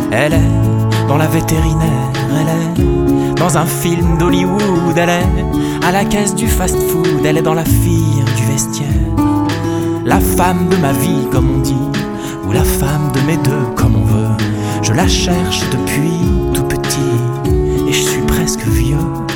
Elle est dans la vétérinaire, elle est dans un film d'Hollywood, elle est à la caisse du fast-food, elle est dans la fille du vestiaire. La femme de ma vie, comme on dit, ou la femme de mes deux, comme on veut. Je la cherche depuis tout petit, et je suis presque vieux.